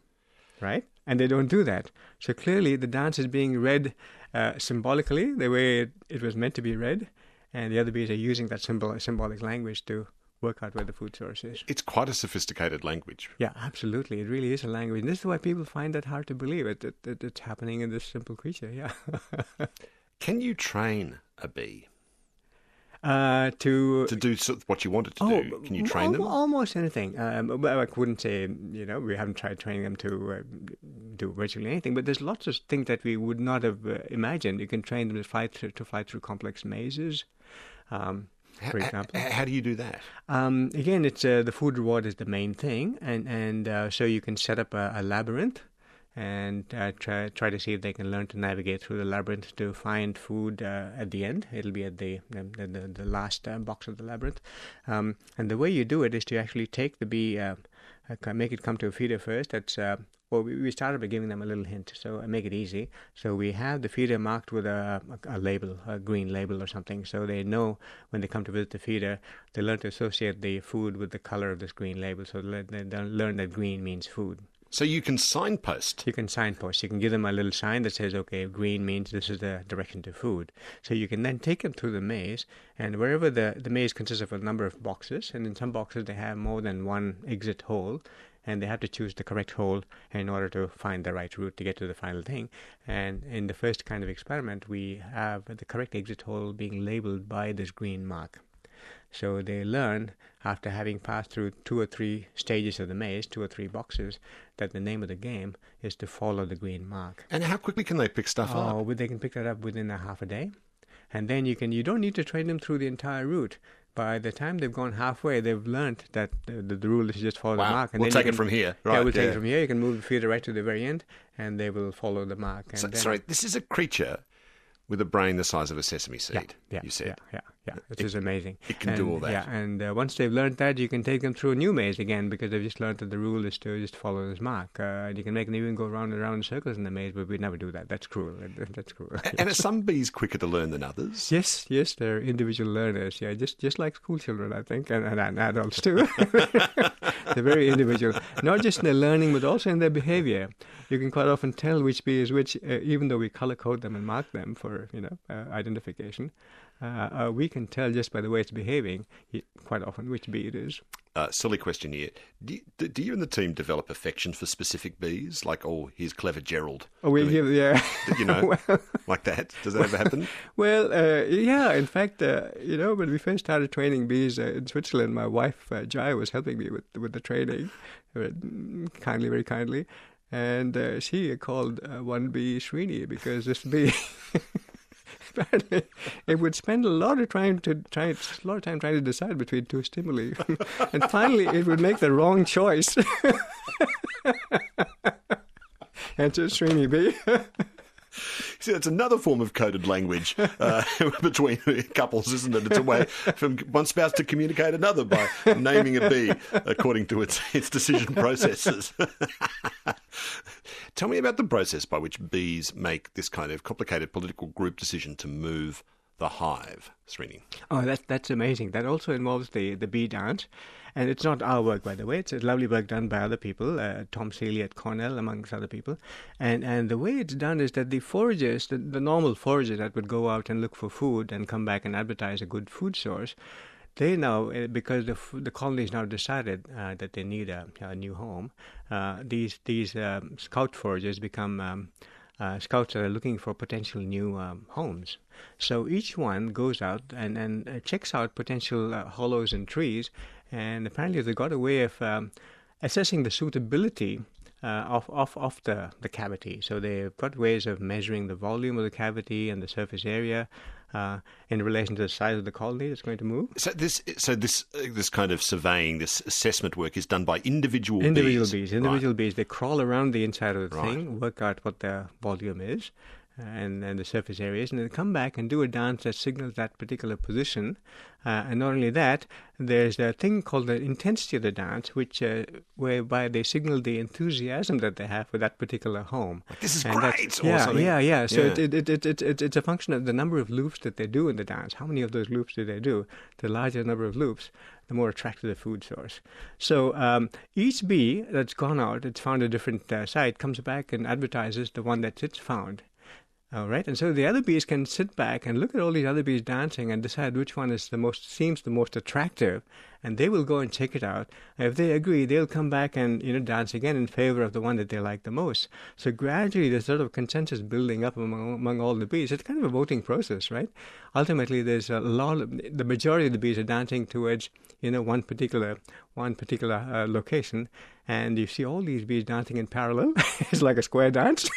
right? And they don't do that. So clearly the dance is being read uh, symbolically, the way it, it was meant to be read, and the other bees are using that symbol, symbolic language to work out where the food source is. It's quite a sophisticated language. Yeah, absolutely. It really is a language. And this is why people find that hard to believe, it, that, that it's happening in this simple creature, yeah. Can you train a bee uh, to... to do sort of what you want it to Oh, do? Can you train al- them? Almost anything. Um, well, I wouldn't say, you know, we haven't tried training them to uh, do virtually anything, but there's lots of things that we would not have uh, imagined. You can train them to fly through, to fly through complex mazes, um, for H- example. h- how do you do that? Um, again, it's uh, the food reward is the main thing, and and uh, so you can set up a, a labyrinth and uh, try try to see if they can learn to navigate through the labyrinth to find food uh, at the end. It'll be at the the, the, the last uh, box of the labyrinth, um, and the way you do it is to actually take the bee, uh, uh, make it come to a feeder first. That's uh, well, we we started by giving them a little hint, so uh, make it easy. So we have the feeder marked with a, a, a label, a green label or something, so they know when they come to visit the feeder, they learn to associate the food with the color of this green label, so they, they learn that green means food. So you can signpost. You can signpost. You can give them a little sign that says, okay, green means this is the direction to food. So you can then take them through the maze, and wherever the, the maze consists of a number of boxes, and in some boxes they have more than one exit hole, and they have to choose the correct hole in order to find the right route to get to the final thing. And in the first kind of experiment, we have the correct exit hole being labeled by this green mark. So they learn, after having passed through two or three stages of the maze, two or three boxes, that the name of the game is to follow the green mark. And how quickly can they pick stuff up? Oh, but they can pick that up within a half a day. And then you can you don't need to train them through the entire route. By the time they've gone halfway, they've learned that the, the, the rule is to just follow Wow. the mark. And We'll then take you it can- from here. Yeah, Right, we'll take yeah. it from here. You can move the feeder right to the very end, and they will follow the mark. And So, then, sorry, this is a creature with a brain the size of a sesame seed, yeah, yeah, you said. yeah, yeah. yeah, it, It- is amazing. it can and, do all that. Yeah, and uh, once they've learned that, you can take them through a new maze again because they've just learned that the rule is to just follow this mark. Uh, and you can make them even go round and round in circles in the maze, but we never do that. That's cruel. That- That's cruel. And are some bees quicker to learn than others? Yes, yes, they're individual learners. Yeah, just just like school children, I think, and, and, and adults too. They're very individual, not just in their learning, but also in their behavior. You can quite often tell which bee is which, uh, even though we color code them and mark them for you know uh, identification. Uh, uh, we can tell just by the way it's behaving, y- quite often, which bee it is. Uh, silly question here. Do you, do- do you and the team develop affection for specific bees? Like, oh, here's clever Gerald. Oh, we'll doing- give, yeah. You know, well, like that. Does that ever happen? Well, uh, yeah, in fact, uh, you know, when we first started training bees uh, in Switzerland, my wife, uh, Jai, was helping me with with the training, uh, kindly, very kindly. And uh, she called uh, one bee Srini because this bee... Apparently, it would spend a lot of time to try, a lot of time trying to decide between two stimuli, and finally, it would make the wrong choice. And so Srini bee. See, that's another form of coded language uh, between couples, isn't it? It's a way from one spouse to communicate another by naming a bee according to its, its decision processes. Tell me about the process by which bees make this kind of complicated political group decision to move the hive, Srini. Oh, that's that's amazing. That also involves the, the bee dance. And it's not our work, by the way. It's a lovely work done by other people, uh, Tom Seeley at Cornell, amongst other people. And and the way it's done is that the foragers, the, the normal foragers that would go out and look for food and come back and advertise a good food source, they now, uh, because the f- the colonies now decided uh, that they need a, a new home, uh, these these um, scout foragers become um, uh, scouts that are looking for potential new um, homes. So each one goes out and, and uh, checks out potential uh, hollows in trees, and apparently they got a way of um, assessing the suitability uh, of, of, of the, the cavity. So they've got ways of measuring the volume of the cavity and the surface area uh, in relation to the size of the colony that's going to move. So this, so this, uh, this kind of surveying, this assessment work is done by individual, Individual bees. bees. Individual bees. They crawl around the inside of the Right. thing, work out what the volume is, and, and the surface areas, and then come back and do a dance that signals that particular position. Uh, and not only that, there's a thing called the intensity of the dance, which uh, whereby they signal the enthusiasm that they have for that particular home. Like, this is And that's- great, or Yeah, something. yeah, yeah. So Yeah. It, it, it, it, it, it's a function of the number of loops that they do in the dance. How many of those loops do they do? The larger number of loops, the more attractive the food source. So um, each bee that's gone out, it's found a different uh, site, comes back and advertises the one that it's found. All right, and so the other bees can sit back and look at all these other bees dancing and decide which one is the most seems the most attractive, and they will go and check it out. And if they agree, they'll come back and you know dance again in favor of the one that they like the most. So gradually, there's sort of consensus building up among among all the bees. It's kind of a voting process, right? Ultimately, there's a lot of the majority of the bees are dancing towards you know one particular one particular uh, location, and you see all these bees dancing in parallel. It's like a square dance.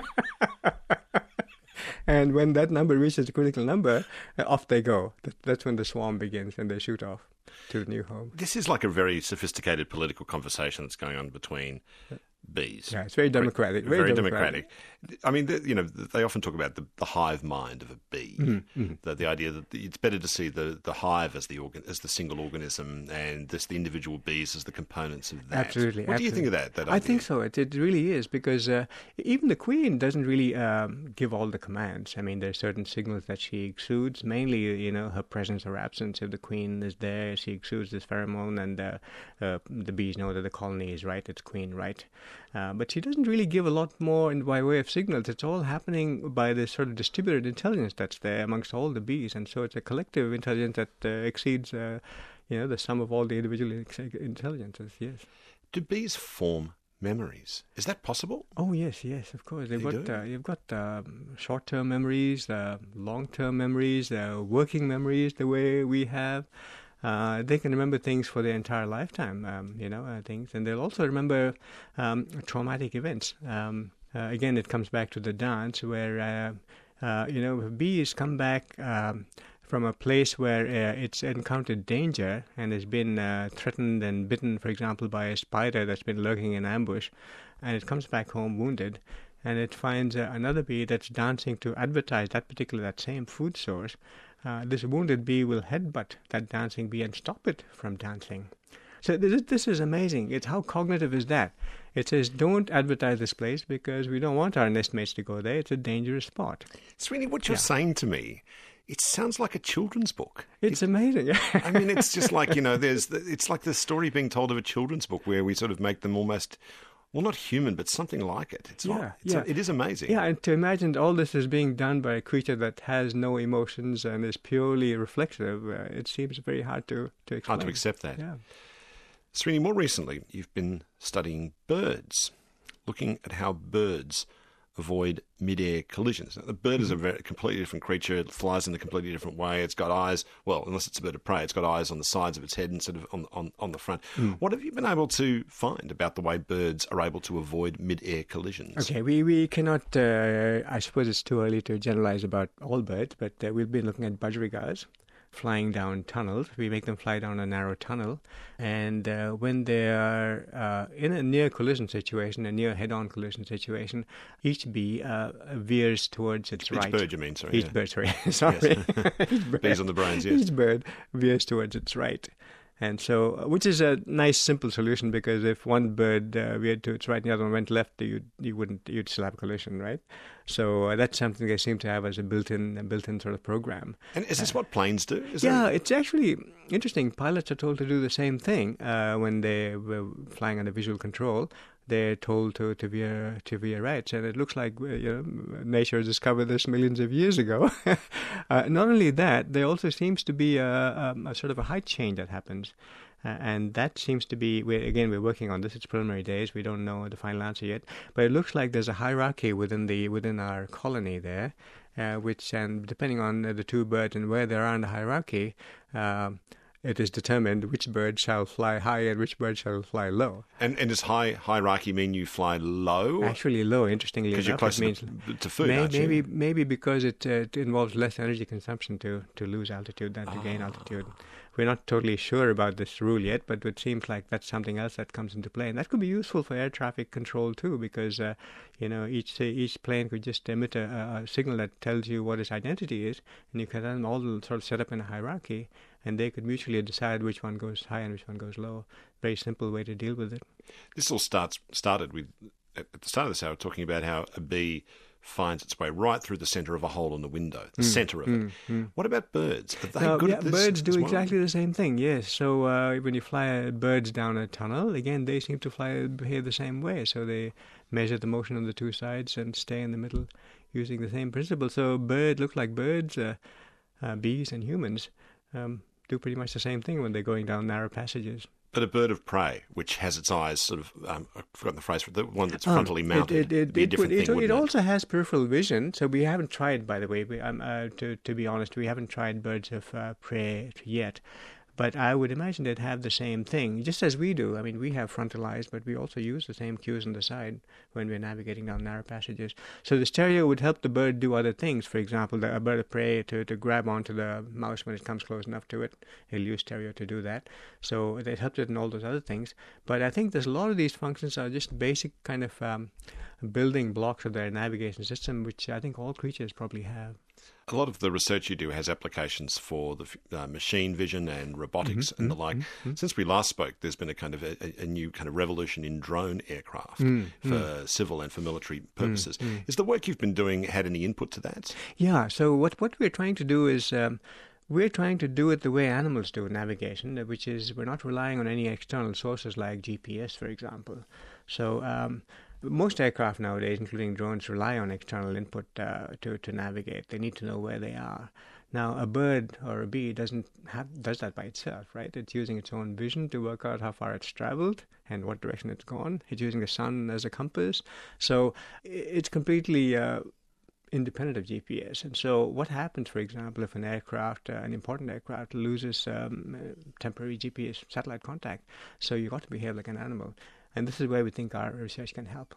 And when that number reaches the critical number, uh, off they go. That, that's when the swarm begins and they shoot off to the new home. This is like a very sophisticated political conversation that's going on between bees. Yeah, it's very democratic. Very, Very, democratic. I mean, the, you know, they often talk about the, the hive mind of a bee. Mm-hmm, The, the idea that it's better to see the, the hive as the organ, as the single organism, and this the individual bees as the components of that. Absolutely. What do you think of absolutely. that? That I idea? think so. It, it really is because uh, even the queen doesn't really um, give all the commands. I mean, there's certain signals that she exudes. Mainly, you know, her presence or absence. If the queen is there, she exudes this pheromone, and uh, uh, the bees know that the colony is right. It's queen right. Uh, but she doesn't really give a lot more in by way of signals. It's all happening by this sort of distributed intelligence that's there amongst all the bees, and so it's a collective intelligence that uh, exceeds, uh, you know, the sum of all the individual ex- intelligences. Yes. Do bees form memories? Is that possible? Oh yes, yes, of course. They've They got do? uh, you've got um, short-term memories, uh, long-term memories, uh, working memories, the way we have. Uh, they can remember things for their entire lifetime, um, you know, uh, things, and they'll also remember um, traumatic events. Um, uh, again, it comes back to the dance, where uh, uh, you know, bees come back um, from a place where uh, it's encountered danger and has been uh, threatened and bitten, for example, by a spider that's been lurking in ambush, and it comes back home wounded. and it finds uh, another bee that's dancing to advertise that particular, that same food source, uh, this wounded bee will headbutt that dancing bee and stop it from dancing. So this, this is amazing. It's how cognitive is that? It says, don't advertise this place because we don't want our nestmates to go there. It's a dangerous spot. Srini, what you're Yeah. saying to me, it sounds like a children's book. It's amazing. I mean, it's just like, you know, there's, it's like the story being told of a children's book where we sort of make them almost, well, not human, but something like it. It's Yeah, not, it's yeah. a, it is amazing. Yeah, and to imagine all this is being done by a creature that has no emotions and is purely reflexive, uh, it seems very hard to, to explain. Hard to accept that. Yeah. Srini, more recently, you've been studying birds, looking at how birds avoid mid-air collisions. Now, the bird is a very, completely different creature. It flies in a completely different way. It's got eyes, well, unless it's a bird of prey, it's got eyes on the sides of its head instead of on, on, on the front. Mm. What have you been able to find about the way birds are able to avoid mid-air collisions? Okay, we, we cannot, uh, I suppose it's too early to generalize about all birds, but uh, we've been looking at budgerigars flying down tunnels. We make them fly down a narrow tunnel, and uh, when they are uh, in a near collision situation, a near head-on collision situation, each bee uh, veers towards its Each right. bird, you mean, sorry. Each yeah. bird, sorry, sorry. Each bird- Bees on the brains, yes. Each bird veers towards its right. And so, which is a nice, simple solution, because if one bird uh, veered to its right and the other one went left, you you wouldn't, you'd still have a collision, right? So uh, that's something they seem to have as a built-in, a built-in sort of program. And is this what planes do? Is Yeah, there... it's actually interesting. Pilots are told to do the same thing uh, when they were flying under visual control. They're told to, to veer to veer right, and it looks like uh, you know, nature has discovered this millions of years ago. uh, not only that, there also seems to be a, a, a sort of a height change that happens. Uh, and that seems to be, we're, again, we're working on this. It's preliminary days. We don't know the final answer yet. But it looks like there's a hierarchy within the within our colony there, uh, which, and depending on the two birds and where they are in the hierarchy, uh, it is determined which bird shall fly high and which bird shall fly low. And, and does high hierarchy mean you fly low? Actually, low, interestingly enough. Because you're closer it means to, to food, may, aren't you? maybe, maybe because it, uh, it involves less energy consumption to, to lose altitude than to gain Ah. altitude. We're not totally sure about this rule yet, but it seems like that's something else that comes into play, and that could be useful for air traffic control too, because uh, you know each each plane could just emit a, a signal that tells you what its identity is, and you can then all sort of set up in a hierarchy, and they could mutually decide which one goes high and which one goes low. Very simple way to deal with it. This all starts started with, at the start of this hour, talking about how a bee finds its way right through the centre of a hole in the window, the Mm, centre of mm, it. mm. What about birds? Are they Now, good yeah, at this? birds do as well? exactly the same thing, yes. So uh, when you fly uh, birds down a tunnel, again, they seem to fly behave the same way. So they measure the motion on the two sides and stay in the middle using the same principle. So birds look like birds, uh, uh, bees and humans um, do pretty much the same thing when they're going down narrow passages. But a bird of prey, which has its eyes sort of, um, I've forgotten the phrase, the one that's Um, frontally mounted, It, it, it'd be a it, different would- thing, it, it wouldn't it? also has peripheral vision, so we haven't tried, by the way, we, um, uh, to, to be honest, we haven't tried birds of uh, prey yet. But I would imagine they'd have the same thing, just as we do. I mean, we have frontal eyes, but we also use the same cues on the side when we're navigating down narrow passages. So the stereo would help the bird do other things. For example, the, a bird of prey to, to grab onto the mouse when it comes close enough to it. It'll use stereo to do that. So it helps it in all those other things. But I think there's a lot of these functions are just basic kind of um, building blocks of their navigation system, which I think all creatures probably have. A lot of the research you do has applications for the uh, machine vision and robotics Mm-hmm, and the like. mm-hmm. Since we last spoke, there's been a kind of a, a new kind of revolution in drone aircraft Mm, for civil and for military purposes. Is the work you've been doing had any input to that? Yeah, so what, what we're trying to do is um, we're trying to do it the way animals do navigation, uh, which is we're not relying on any external sources like G P S, for example. So um, most aircraft nowadays, including drones, rely on external input uh, to, to navigate. They need to know where they are. Now, a bird or a bee doesn't have, does that by itself, right? It's using its own vision to work out how far it's traveled and what direction it's gone. It's using the sun as a compass. So it's completely uh, independent of G P S. And so what happens, for example, if an aircraft, uh, an important aircraft, loses um, temporary G P S satellite contact? So you've got to behave like an animal. And this is where we think our research can help.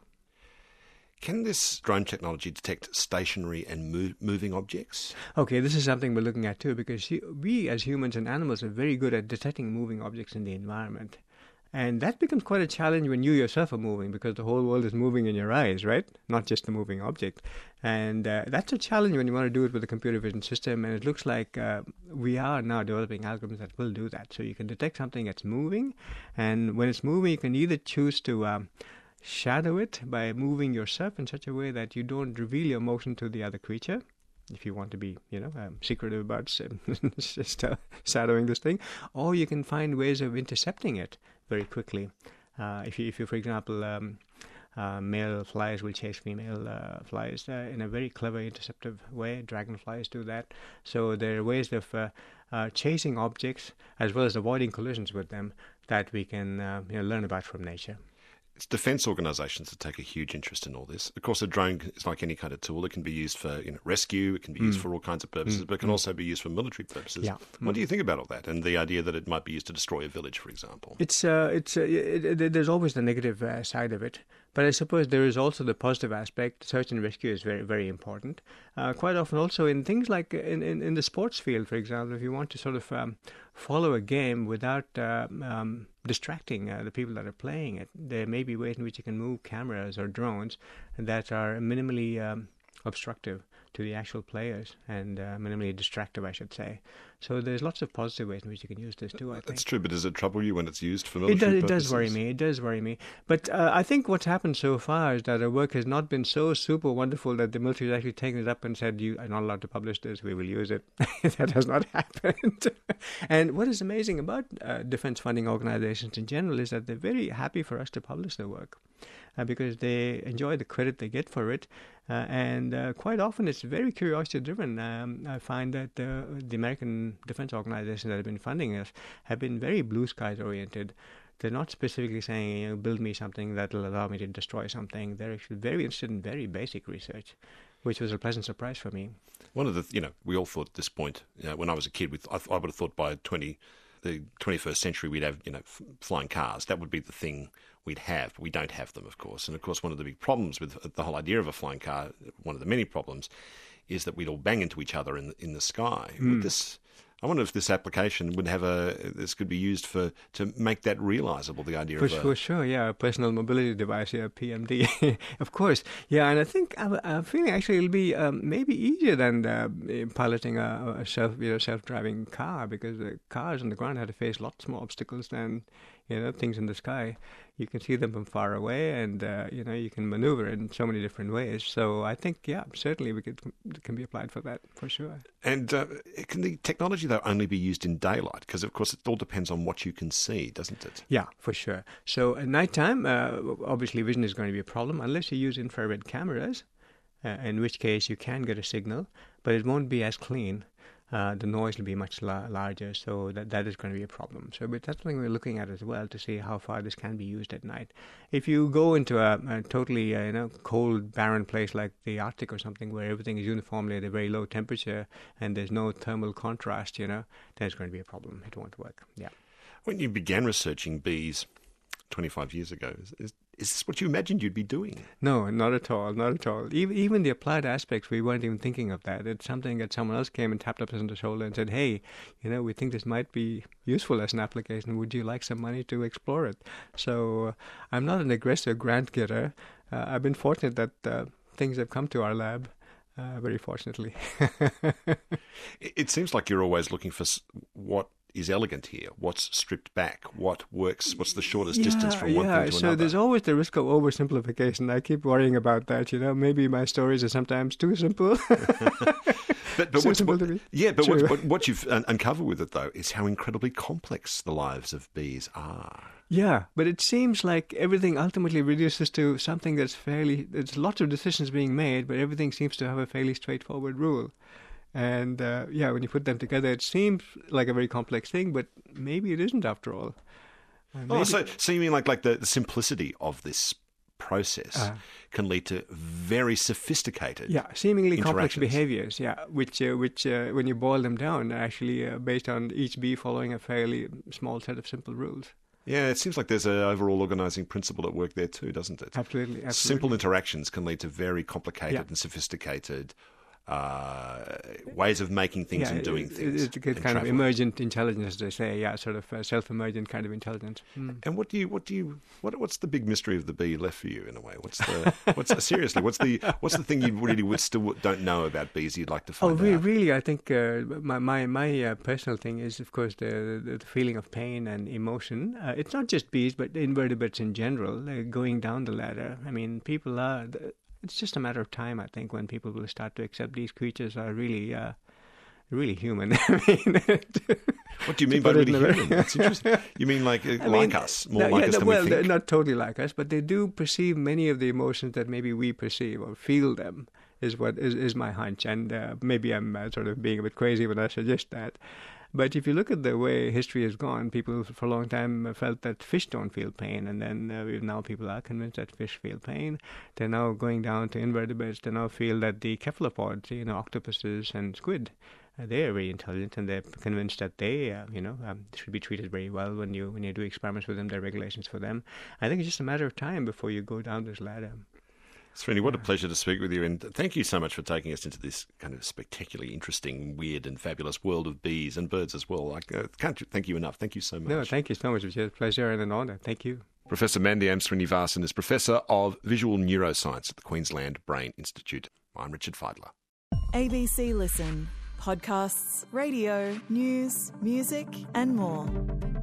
Can this drone technology detect stationary and move, moving objects? Okay, this is something we're looking at too, because we as humans and animals are very good at detecting moving objects in the environment. And that becomes quite a challenge when you yourself are moving, because the whole world is moving in your eyes, right? Not just the moving object. And uh, that's a challenge when you want to do it with a computer vision system. And it looks like uh, we are now developing algorithms that will do that. So you can detect something that's moving. And when it's moving, you can either choose to um, shadow it by moving yourself in such a way that you don't reveal your motion to the other creature, if you want to be, you know, um, secretive about just uh, shadowing this thing. Or you can find ways of intercepting it very quickly. Uh, if you, if you, for example, um, uh, male flies will chase female uh, flies uh, in a very clever interceptive way. Dragonflies do that. So there are ways of uh, uh, chasing objects as well as avoiding collisions with them that we can uh, you know, learn about from nature. It's defence organisations that take a huge interest in all this. Of course, a drone is like any kind of tool. It can be used for you know, rescue, it can be used mm. for all kinds of purposes, mm. but it can mm. also be used for military purposes. Yeah. What mm. do you think about all that and the idea that it might be used to destroy a village, for example? It's uh, it's uh, it, it, There's always the negative uh, side of it. But I suppose there is also the positive aspect. Search and rescue is very, very important. Uh, quite often also in things like in, in, in the sports field, for example, if you want to sort of um, follow a game without uh, um, distracting uh, the people that are playing it, there may be ways in which you can move cameras or drones that are minimally um, obstructive to the actual players and uh, minimally distractive, I should say. So there's lots of positive ways in which you can use this too, I think. That's true, but does it trouble you when it's used for military military it does, purposes? It does worry me. It does worry me. But uh, I think what's happened so far is that our work has not been so super wonderful that the military has actually taken it up and said, you are not allowed to publish this, we will use it. That has not happened. And what is amazing about uh, defense funding organizations in general is that they're very happy for us to publish their work. Uh, because they enjoy the credit they get for it. Uh, and uh, quite often it's very curiosity-driven. Um, I find that uh, the American defense organizations that have been funding us have been very blue skies-oriented. They're not specifically saying, you know, build me something that will allow me to destroy something. They're actually very interested in very basic research, which was a pleasant surprise for me. One of the, you know, we all thought at this point, you know, when I was a kid, we th- I, th- I would have thought by twenty the twenty-first century we'd have, you know, f- flying cars. That would be the thing we'd have. But we don't have them, of course. And of course, one of the big problems with the whole idea of a flying car, one of the many problems, is that we'd all bang into each other in in the sky. Mm. Would this, I wonder if this application would have a, this could be used for, to make that realisable, the idea for, of a... For sure, yeah, a personal mobility device, yeah, P M D. Of course, yeah, and I think I'm, I'm feeling actually it'll be um, maybe easier than uh, piloting a, a self, you know, self-driving car, because the cars on the ground have to face lots more obstacles than, you know, things in the sky. You can see them from far away, and uh, you know, you can maneuver in so many different ways. So I think, yeah, certainly we could it can be applied for that for sure. And uh, can the technology though only be used in daylight? Because of course it all depends on what you can see, doesn't it? Yeah, for sure. So at nighttime, uh, obviously vision is going to be a problem unless you use infrared cameras, uh, in which case you can get a signal, but it won't be as clean. Uh, the noise will be much la- larger, so that that is going to be a problem. So, but that's something we're looking at as well to see how far this can be used at night. If you go into a, a totally uh, you know cold, barren place like the Arctic or something, where everything is uniformly at a very low temperature and there's no thermal contrast, you know, then it's going to be a problem. It won't work. Yeah. When you began researching bees twenty-five years ago, is, is this what you imagined you'd be doing? No, not at all, not at all. Even, even the applied aspects, we weren't even thinking of that. It's something that someone else came and tapped us on the shoulder and said, hey, you know, we think this might be useful as an application. Would you like some money to explore it? So uh, I'm not an aggressive grant getter. Uh, I've been fortunate that uh, things have come to our lab. Uh, very fortunately. it, it seems like you're always looking for what is elegant here, what's stripped back, what works, what's the shortest yeah, distance from one yeah. thing to so another. So there's always the risk of oversimplification. I keep worrying about that, you know. Maybe my stories are sometimes too simple. but but what's, what, yeah, but sure. what, what, what you've un- uncovered with it, though, is how incredibly complex the lives of bees are. Yeah, but it seems like everything ultimately reduces to something that's fairly... There's lots of decisions being made, but everything seems to have a fairly straightforward rule. And, uh, yeah, when you put them together, it seems like a very complex thing, but maybe it isn't after all. Uh, oh, so, so you mean like, like the, the simplicity of this process uh, can lead to very sophisticated yeah, seemingly complex behaviors, yeah, which, uh, which uh, when you boil them down, are actually uh, based on each bee following a fairly small set of simple rules. Yeah, it seems like there's an overall organising principle at work there too, doesn't it? Absolutely, absolutely. Simple interactions can lead to very complicated yeah. and sophisticated uh, ways of making things yeah, and doing it, things. It's a kind traveling. of emergent intelligence, as they say. Yeah, sort of uh, self-emergent kind of intelligence. Mm. And what do you, what do you, what, what's the big mystery of the bee left for you in a way? What's the, what's seriously, what's the, what's the thing you really would still don't know about bees you'd like to find oh, re- out? really? I think uh, my my my uh, personal thing is, of course, the, the the feeling of pain and emotion. Uh, it's not just bees, but invertebrates in general. Uh, going down the ladder. I mean, people are. It's just a matter of time, I think, when people will start to accept these creatures are really, uh, really human. I mean, what do you mean by really human? That's interesting. You mean like uh, I like mean, us, more no, like yeah, us no, than well, we they're think? not totally like us, but they do perceive many of the emotions that maybe we perceive or feel them. Is what is, is my hunch, and uh, maybe I'm uh, sort of being a bit crazy when I suggest that. But if you look at the way history has gone, people for a long time felt that fish don't feel pain, and then uh, now people are convinced that fish feel pain. They're now going down to invertebrates. They now feel that the cephalopods, you know, octopuses and squid, uh, they are very intelligent, and they're convinced that they, uh, you know, um, should be treated very well when you when you do experiments with them. There are regulations for them. I think it's just a matter of time before you go down this ladder. Srini, what a pleasure to speak with you, and thank you so much for taking us into this kind of spectacularly interesting, weird and fabulous world of bees and birds as well. I uh, can't thank you enough. Thank you so much. No, thank you so much. It was a pleasure and an honour. Thank you. Professor Mandyam Srinivasan is Professor of Visual Neuroscience at the Queensland Brain Institute. I'm Richard Feidler. A B C Listen. Podcasts, radio, news, music and more.